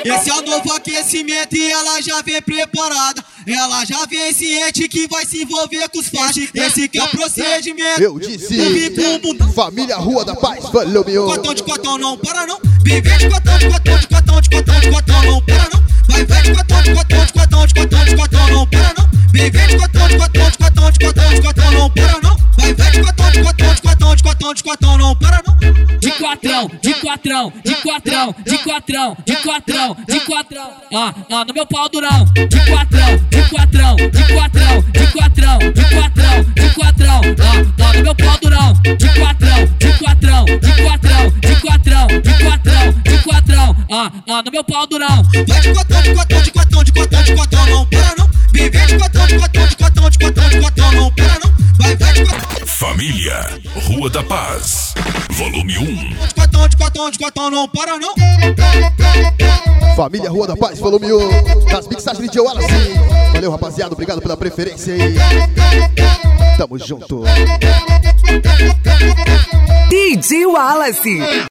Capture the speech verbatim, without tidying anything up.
Esse é o novo aquecimento e ela já vem preparada. Ela já vem ciente que vai se envolver com os faixas. Esse que é o procedimento. Eu disse, família Rua da Paz, valeu meu. Cotão de cotão não para não. Vem vem de cotão de cotão de cotão de cotão de cotão não para não. Vai vem de cotão de cotão de cotão de cotão de cotão não para não. Vem vem de cotão de cotão de cotão de cotão de cotão não para não. Vai vem de cotão de cotão de cotão de cotão de cotão não para não. De quatrão, de quatrão, de quatrão, de quatrão, de quatrão, de quatrão. Ah, ah, no meu pau durão. De quatrão, de quatrão, de quatrão, de quatrão, de quatrão, de quatrão. Ah, ah, no meu pau durão. De quatrão, de quatrão, de quatrão, de quatrão, de quatrão, de quatrão. Ah, ah, no meu pau durão. Vai de cotão, de cotão, de cotão, de cotão, de cotão não para não. Vem vem de cotão, de cotão, de cotão, de cotão, de cotão não para não. Vai vem de cotão. Família Rua da Paz, volume um. De cotão, de cotão, de cotão não para não. Família Rua da Paz, volume um. Das mixagens de Wallace. Valeu, rapaziada, obrigado pela preferência aí. Tamo junto. D J Wallace.